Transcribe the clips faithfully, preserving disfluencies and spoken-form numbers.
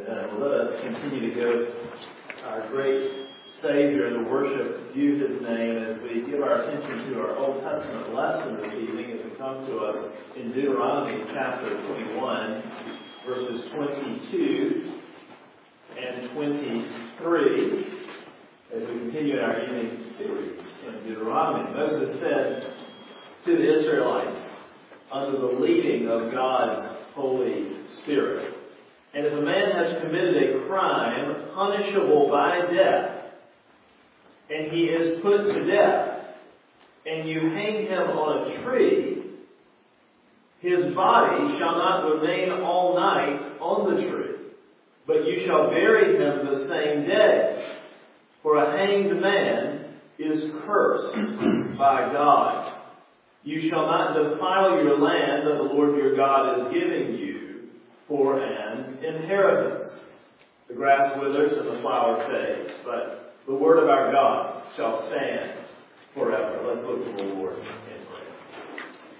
Amen. Well, let us continue to give our great Savior the worship due His name as we give our attention to our Old Testament lesson this evening as it comes to us in Deuteronomy chapter twenty-one, verses twenty-two and twenty-three, as we continue in our evening series in Deuteronomy. Moses said to the Israelites, under the leading of God's Holy Spirit, "And if a man has committed a crime punishable by death, and he is put to death, and you hang him on a tree, his body shall not remain all night on the tree, but you shall bury him the same day. For a hanged man is cursed by God. You shall not defile your land that the Lord your God is giving you for an inheritance. The grass withers and the flower fades, but the word of our God shall stand forever." Let's look to the Lord in prayer.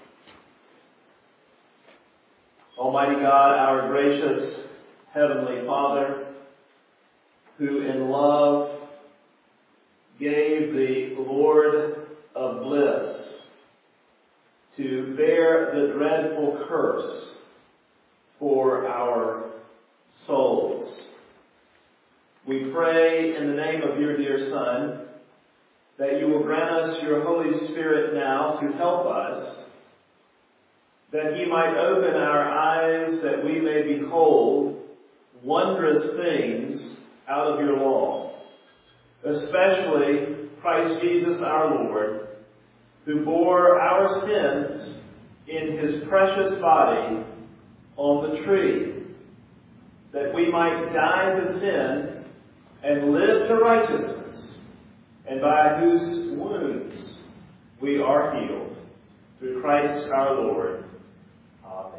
Almighty God, our gracious Heavenly Father, who in love gave the Lord of bliss to bear the dreadful curse for our souls, we pray in the name of your dear Son that you will grant us your Holy Spirit now to help us, that he might open our eyes that we may behold wondrous things out of your law, especially Christ Jesus our Lord, who bore our sins in his precious body on the tree, that we might die to sin and live to righteousness, and by whose wounds we are healed. Through Christ our Lord. Amen.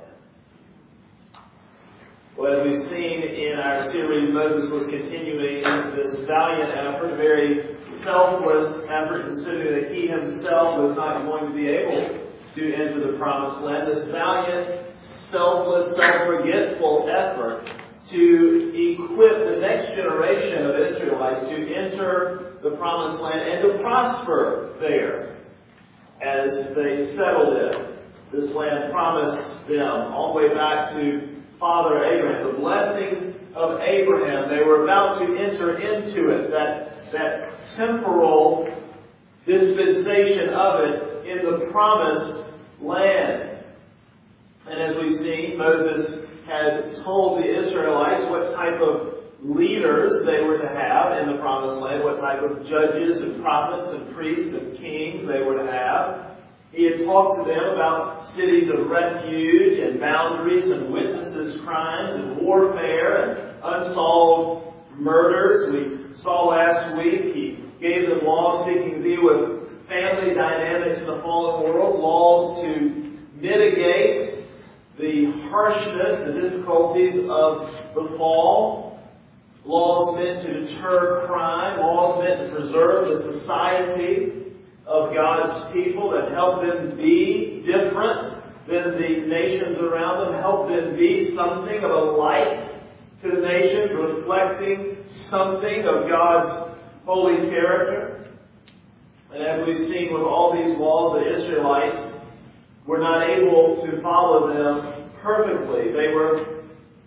Well, as we've seen in our series, Moses was continuing this valiant effort, a very selfless effort, considering that he himself was not going to be able to enter the promised land. This valiant, selfless, self-forgetful effort to equip the next generation of Israelites to enter the promised land and to prosper there as they settled in this land promised them all the way back to Father Abraham. The blessing of Abraham, they were about to enter into it, that, that temporal dispensation of it in the promised land. And as we've seen, Moses had told the Israelites what type of leaders they were to have in the promised land, what type of judges and prophets and priests and kings they were to have. He had talked to them about cities of refuge and boundaries and witnesses' crimes and warfare and unsolved murders. We saw last week he gave them laws seeking to deal with family dynamics in the fallen world, laws to mitigate the harshness, the difficulties of the fall, laws meant to deter crime, laws meant to preserve the society of God's people, that help them be different than the nations around them, help them be something of a light to the nations, reflecting something of God's holy character. And as we've seen with all these laws, the Israelites were not able to follow them perfectly. They were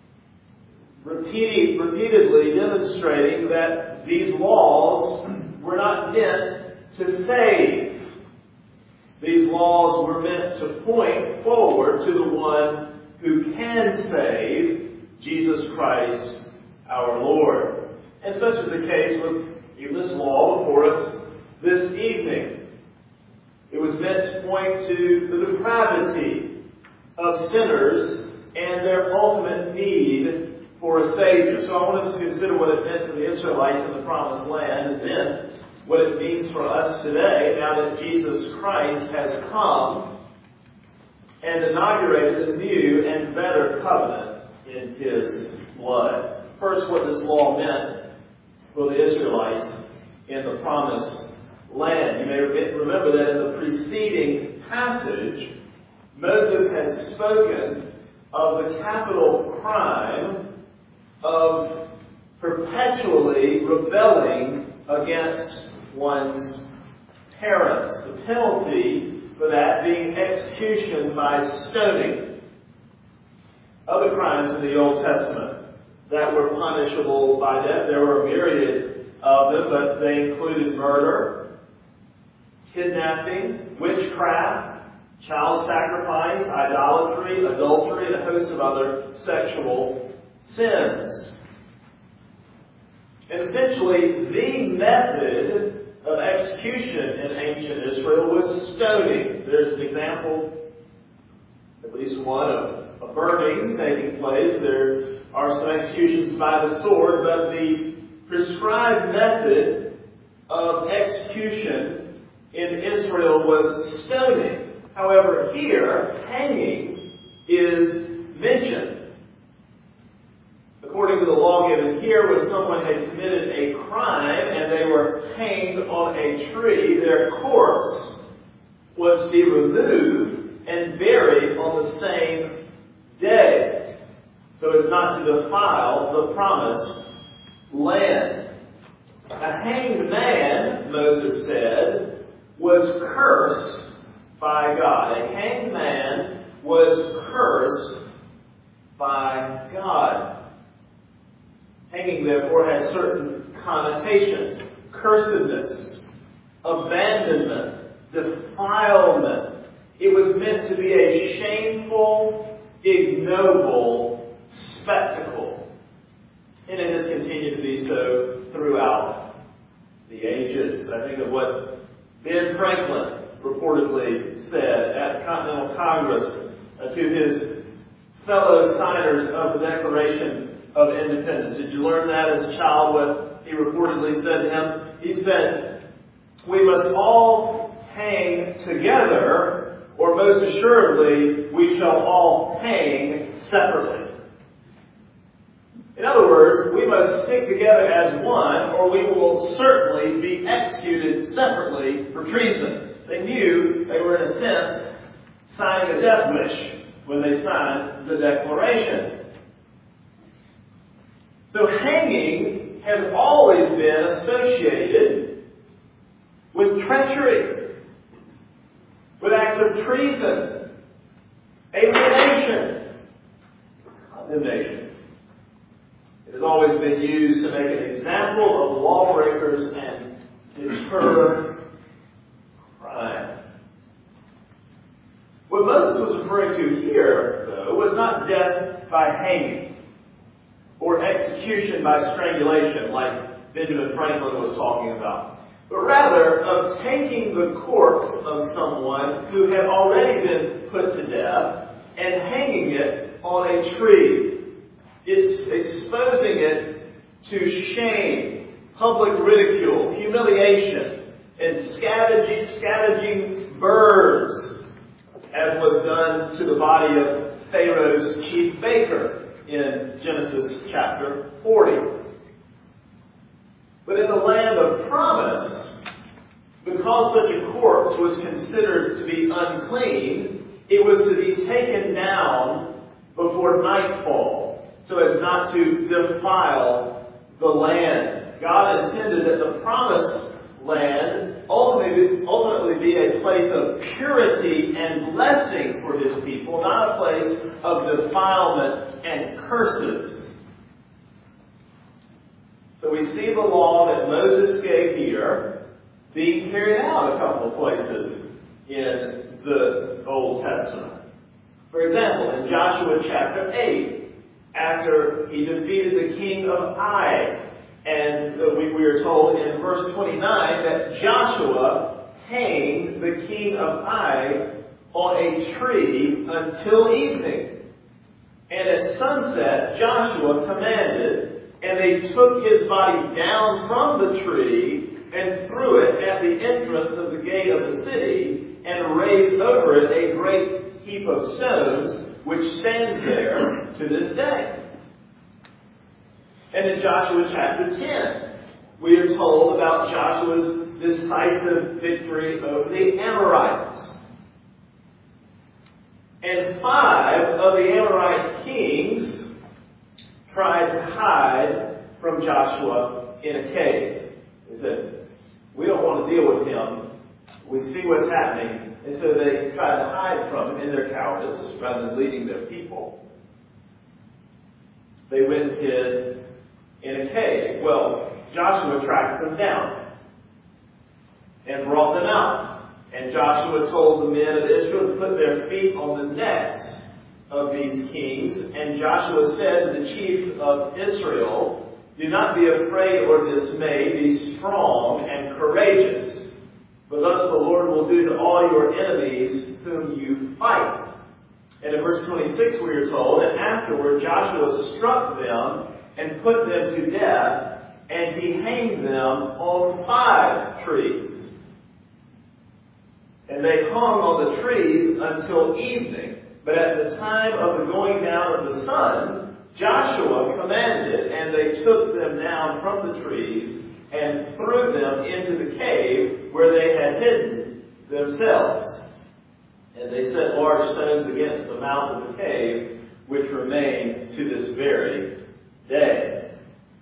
repeating, repeatedly demonstrating that these laws were not meant to save. These laws were meant to point forward to the one who can save, Jesus Christ our Lord. And such is the case with even this law before us this evening. It was meant to point to the depravity of sinners and their ultimate need for a Savior. So I want us to consider what it meant for the Israelites in the Promised Land, and then what it means for us today, now that Jesus Christ has come and inaugurated a new and better covenant in His blood. First, what this law meant for the Israelites in the Promised Land. You may remember that in the preceding passage, Moses had spoken of the capital crime of perpetually rebelling against one's parents. The penalty for that being execution by stoning. Other crimes in the Old Testament that were punishable by death, there were a myriad of them, but they included murder, kidnapping, witchcraft, child sacrifice, idolatry, adultery, and a host of other sexual sins. And essentially, the method of execution in ancient Israel was stoning. There's an example, at least one, of a burning taking place. There are some executions by the sword, but the prescribed method of execution in Israel was stoning. However, here, hanging is mentioned. According to the law given here, when someone had committed a crime and they were hanged on a tree, their corpse was to be removed and buried on the same day, so as not to defile the promised land. A hanged man, Moses said, was cursed by God. A hanged man was cursed by God. Hanging, therefore, has certain connotations. Cursedness, abandonment, defilement. It was meant to be a shameful, ignoble spectacle. And it has continued to be so throughout the ages. I think of what Ben Franklin reportedly said at Continental Congress uh, to his fellow signers of the Declaration of Independence. Did you learn that as a child? What he reportedly said to him? He said, "We must all hang together, or most assuredly, we shall all hang separately." In other words, we must stick together as one, or we will certainly be executed separately for treason. They knew they were, in a sense, signing a death wish when they signed the Declaration. So hanging has always been associated with treachery, with acts of treason, alienation, condemnation. It has always been used to make an example of lawbreakers and deter crime. What Moses was referring to here, though, was not death by hanging or execution by strangulation, like Benjamin Franklin was talking about, but rather of taking the corpse of someone who had already been put to death and hanging it on a tree. It's exposing it to shame, public ridicule, humiliation, and scavenging, scavenging birds, as was done to the body of Pharaoh's chief baker in Genesis chapter forty. But in the land of promise, because such a corpse was considered to be unclean, it was to be taken down before nightfall, so as not to defile the land. God intended that the promised land ultimately, ultimately be a place of purity and blessing for His people, not a place of defilement and curses. So we see the law that Moses gave here being carried out a couple of places in the Old Testament. For example, in Joshua chapter eight, after he defeated the king of Ai, and we, we are told in verse twenty-nine that Joshua hanged the king of Ai on a tree until evening. And at sunset, Joshua commanded, and they took his body down from the tree and threw it at the entrance of the gate of the city, and raised over it a great heap of stones, which stands there to this day. And in Joshua chapter ten, we are told about Joshua's decisive victory over the Amorites. And five of the Amorite kings tried to hide from Joshua in a cave. They said, we don't want to deal with him. We see what's happening. And so they tried to hide from him in their cowardice rather than leading their people. They went and hid in a cave. Well, Joshua tracked them down and brought them out. And Joshua told the men of Israel to put their feet on the necks of these kings. And Joshua said to the chiefs of Israel, do not be afraid or dismayed. Be strong and courageous. For thus the Lord will do to all your enemies whom you fight. And in verse twenty-six we are told, and afterward Joshua struck them and put them to death, and he hanged them on five trees. And they hung on the trees until evening. But at the time of the going down of the sun, Joshua commanded, and they took them down from the trees and threw them into the cave where they had hidden themselves. And they set large stones against the mouth of the cave, which remain to this very day.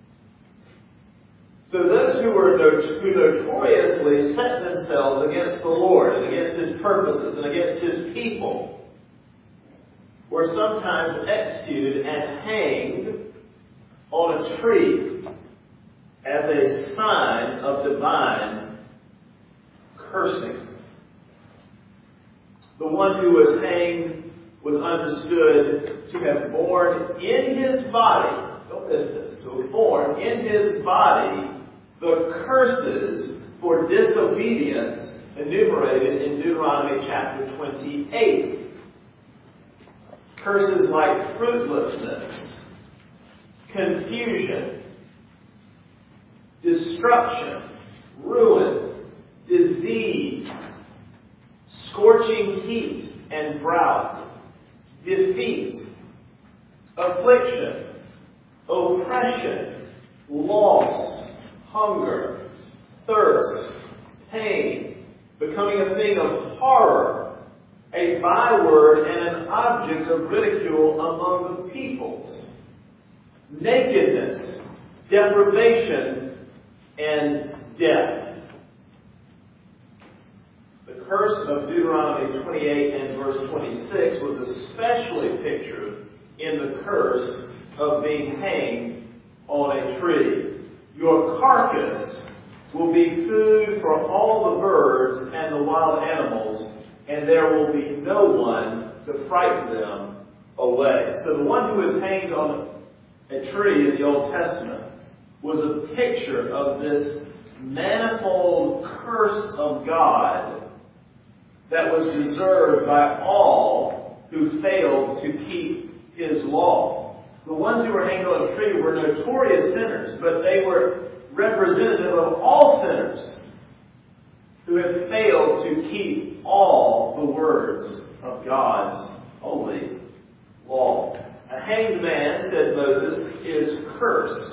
So those who were who notoriously set themselves against the Lord and against His purposes and against His people were sometimes executed and hanged on a tree as a sign of divine cursing. The one who was hanged was understood to have borne in his body, don't miss this, to have borne in his body the curses for disobedience enumerated in Deuteronomy chapter twenty-eight. Curses like fruitlessness, confusion, destruction, ruin, disease, scorching heat and drought, defeat, affliction, oppression, loss, hunger, thirst, pain, becoming a thing of horror, a byword and an object of ridicule among the peoples, nakedness, deprivation, and death. The curse of Deuteronomy twenty-eight and verse twenty-six was especially pictured in the curse of being hanged on a tree. Your carcass will be food for all the birds and the wild animals, and there will be no one to frighten them away. So the one who was hanged on a tree in the Old Testament was a picture of this manifold curse of God that was deserved by all who failed to keep His law. The ones who were hanged on a tree were notorious sinners, but they were representative of all sinners who have failed to keep all the words of God's holy law. A hanged man, said Moses, is cursed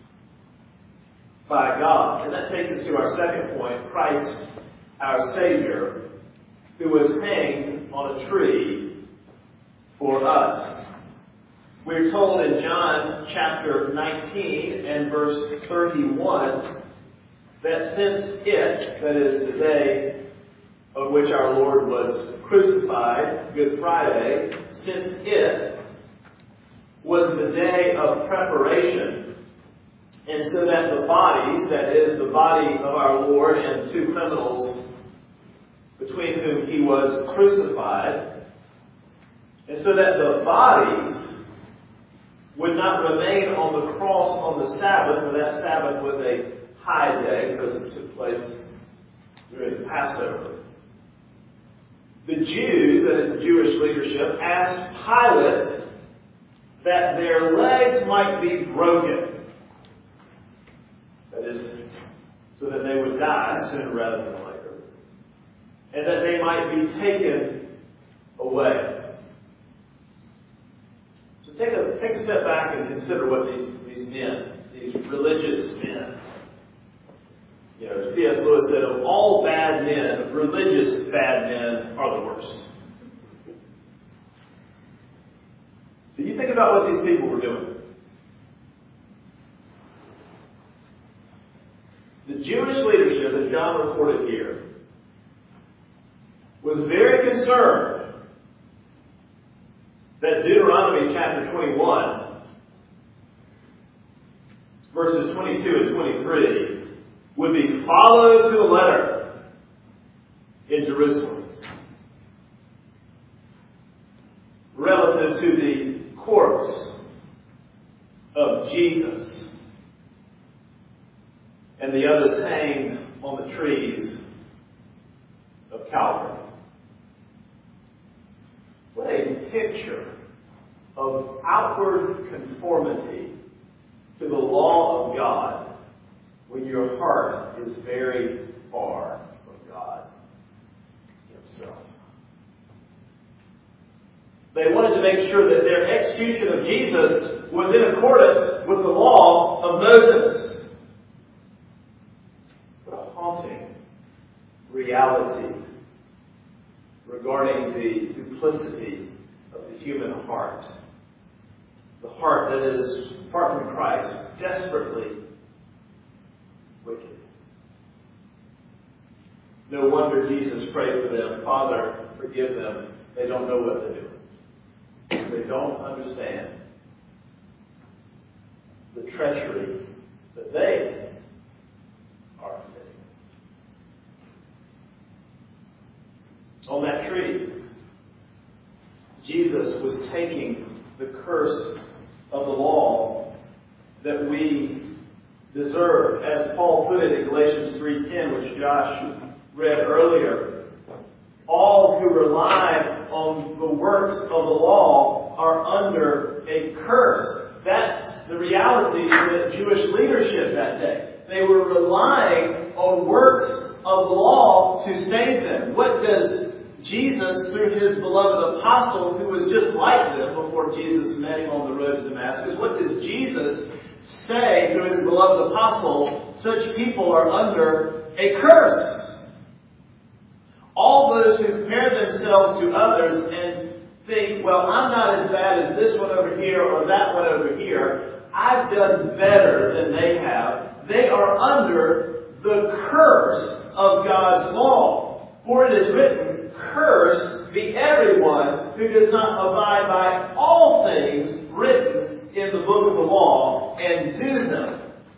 by God. And that takes us to our second point, Christ, our Savior, who was hanged on a tree for us. We're told in John chapter nineteen and verse thirty-one that since it, that is the day of which our Lord was crucified, Good Friday, since it was the day of preparation, and so that the bodies, that is the body of our Lord and two criminals between whom He was crucified, and so that the bodies would not remain on the cross on the Sabbath, for that Sabbath was a high day because it took place during Passover. The Jews, that is the Jewish leadership, asked Pilate that their legs might be broken. That is, so that they would die sooner rather than later. And that they might be taken away. So take a, take a step back and consider what these, these men, these religious men, you know, C S Lewis said, of all bad men, religious bad men are the worst. So you think about what these people were doing. The Jewish leadership that John recorded here was very concerned that Deuteronomy chapter twenty-one, verses twenty-two and twenty-three, would be followed to the letter in Jerusalem relative to the corpse of Jesus and the others hanged on the trees of Calvary. What a picture of outward conformity to the law of God when your heart is very far from God Himself. They wanted to make sure that their execution of Jesus was in accordance with the law of Moses. What a haunting reality regarding the duplicity of the human heart. The heart that is, apart from Christ, desperately wicked. No wonder Jesus prayed for them, Father, forgive them. They don't know what they're doing. They don't understand the treachery that they are committing. On that tree, Jesus was taking the curse of the law that we deserve. As Paul put it in Galatians three ten, which Josh read earlier, all who rely on the works of the law are under a curse. That's the reality of the Jewish leadership that day. They were relying on works of the law to save them. What does Jesus, through His beloved apostle, who was just like them before Jesus met him on the road to Damascus, what does Jesus say through His beloved apostle? Such people are under a curse. All those who compare themselves to others and think, well, I'm not as bad as this one over here or that one over here. I've done better than they have. They are under the curse of God's law. For it is written, cursed be everyone who does not abide by all things written in the book of the law and do them.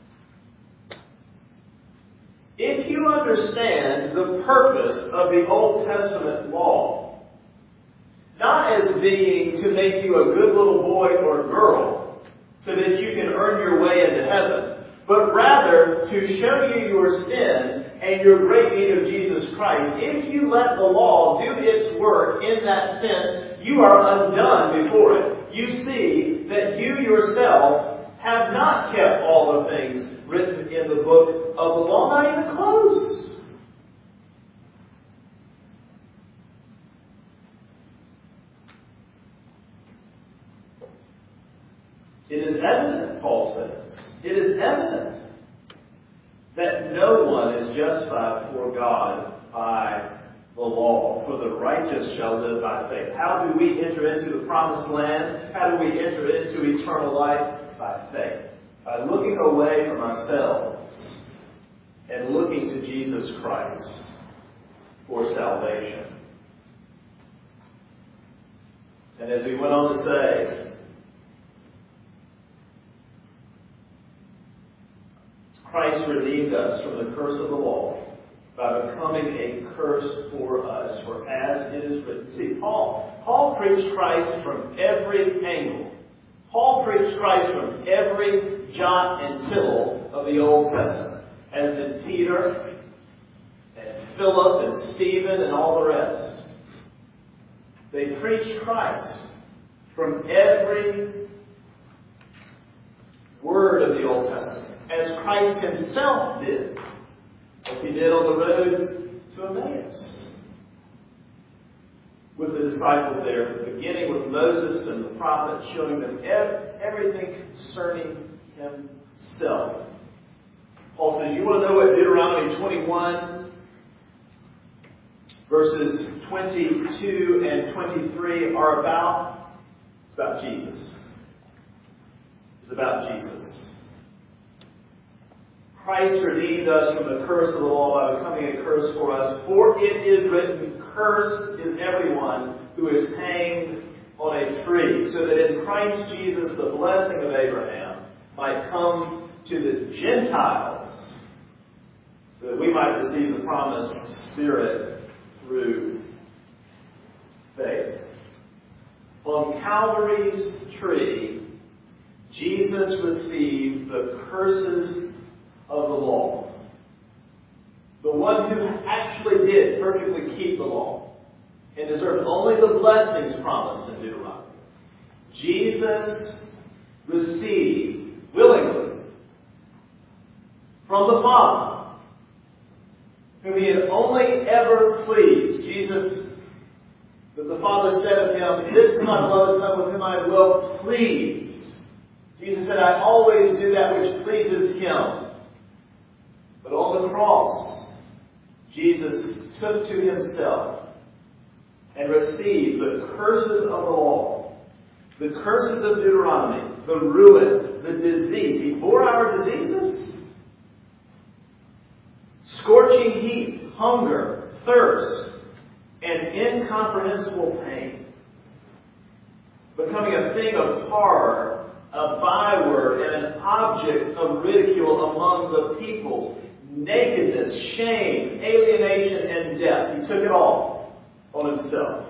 If you understand the purpose of the Old Testament law, not as being to make you a good little boy or girl so that you can earn your way into heaven, but rather to show you your sin and your great need of Jesus Christ, if you let the law do its work in that sense, you are undone before it. You see that you yourself have not kept all the things written in the book of the law, not even close. It is evident, Paul says, it is evident that no one is justified before God by the law, for the righteous shall live by faith. How do we enter into the promised land? How do we enter into eternal life? By faith. By looking away from ourselves and looking to Jesus Christ for salvation. And as he went on to say, Christ redeemed us from the curse of the law by becoming a curse for us. For as it is written. See, Paul, Paul preached Christ from every angle. Paul preached Christ from every jot and tittle of the Old Testament. As did Peter and Philip and Stephen and all the rest. They preached Christ from every word of the Old Testament. As Christ Himself did. As He did on the road to Emmaus. With the disciples there, beginning with Moses and the prophets, showing them everything concerning Himself. Paul says, you want to know what Deuteronomy twenty-one, verses twenty-two and twenty-three are about? It's about Jesus. It's about Jesus. Christ redeemed us from the curse of the law by becoming a curse for us. For it is written, cursed is everyone who is hanged on a tree, so that in Christ Jesus the blessing of Abraham might come to the Gentiles, so that we might receive the promised Spirit through faith. On Calvary's tree, Jesus received the curses of the law. The one who actually did perfectly keep the law and deserved only the blessings promised in Deuteronomy. Jesus received willingly from the Father, whom he had only ever pleased. Jesus, that the Father said of him, "This is my beloved Son with whom I am well pleased." Jesus said, "I always do that which pleases him." But on the cross, Jesus took to himself and received the curses of the law, the curses of Deuteronomy, the ruin, the disease. He bore our diseases. Scorching heat, hunger, thirst, and incomprehensible pain. Becoming a thing of horror, a byword, and an object of ridicule among the peoples. Nakedness, shame, alienation, and death. He took it all on himself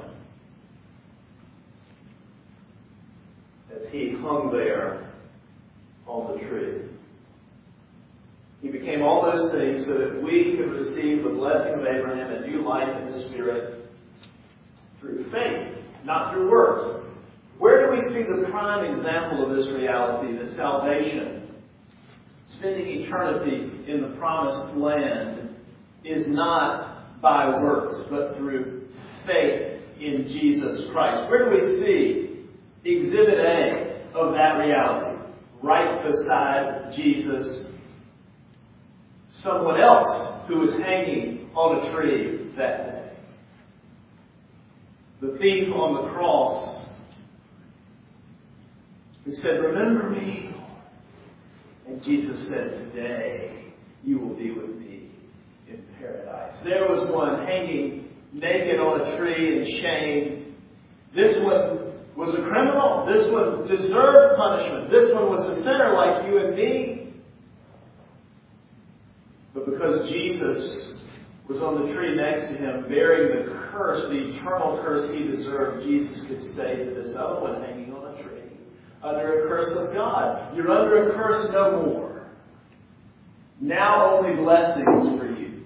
as he hung there on the tree. He became all those things so that we could receive the blessing of Abraham and new life in the Spirit through faith, not through works. Where do we see the prime example of this reality, that salvation, spending eternity in the promised land, is not by works, but through faith in Jesus Christ? Where do we see Exhibit A of that reality? Right beside Jesus, someone else who was hanging on a tree that day. The thief on the cross, who said, "Remember me, Lord." And Jesus said, "Today you will be with me in paradise." There was one hanging naked on a tree in shame. This one was a criminal. This one deserved punishment. This one was a sinner like you and me. But because Jesus was on the tree next to him, bearing the curse, the eternal curse he deserved, Jesus could say to this other one hanging on a tree, under a curse of God, "You're under a curse no more. Now only blessings for you.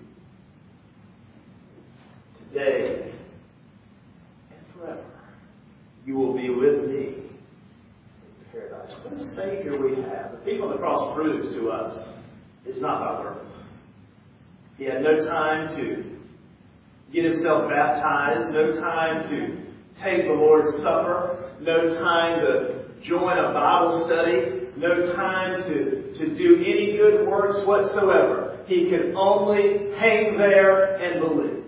Today and forever, you will be with me in paradise." What a Savior we have. The thief on the cross proves to us it's not by works. He had no time to get himself baptized, no time to take the Lord's Supper, no time to join a Bible study, no time to, to do any good works whatsoever. He could only hang there and believe.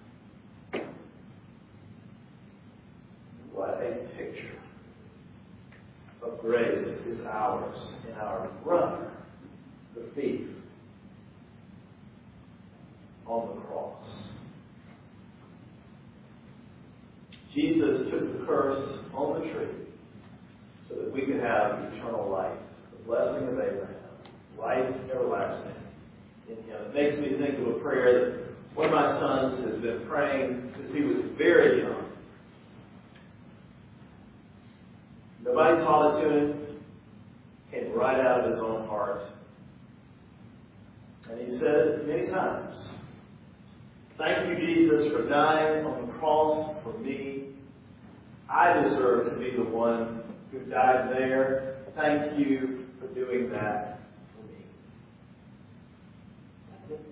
What a picture of grace is ours in our brother, the thief, on the cross. Jesus took the curse on the tree so that we could have eternal life, the blessing of Abraham, life everlasting in him. It makes me think of a prayer that one of my sons has been praying since he was very young. Nobody taught it to him. Came right out of his own heart. And he said it many times. "Thank you, Jesus, for dying on the cross for me. I deserve to be the one who died there. Thank you for doing that for me." That's it.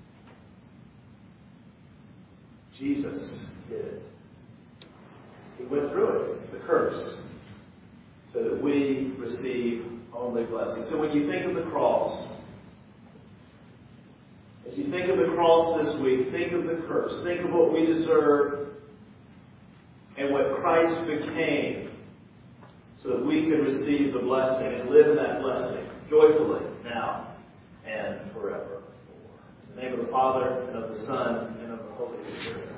Jesus did it. He went through it, the curse, so that we receive only blessings. So when you think of the cross, as you think of the cross this week, think of the curse. Think of what we deserve and what Christ became so that we could receive the blessing and live in that blessing joyfully now and forever. In the name of the Father, and of the Son, and of the Holy Spirit.